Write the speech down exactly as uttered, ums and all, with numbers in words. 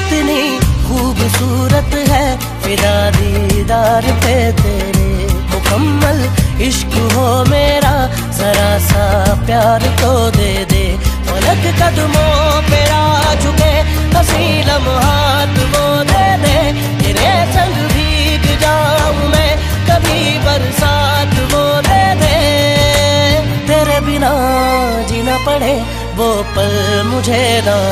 कितनी खूबसूरत है फिदा दीदार पे तेरे। मुकम्मल इश्क हो मेरा, जरा सा प्यार तो दे दे। पलक कदमों पे आ झुके, हंसी लम्हात वो दे दे। तेरे संग भीग जाऊं मैं, कभी बरसात वो दे दे। तेरे बिना जीना पड़े वो पल मुझे ना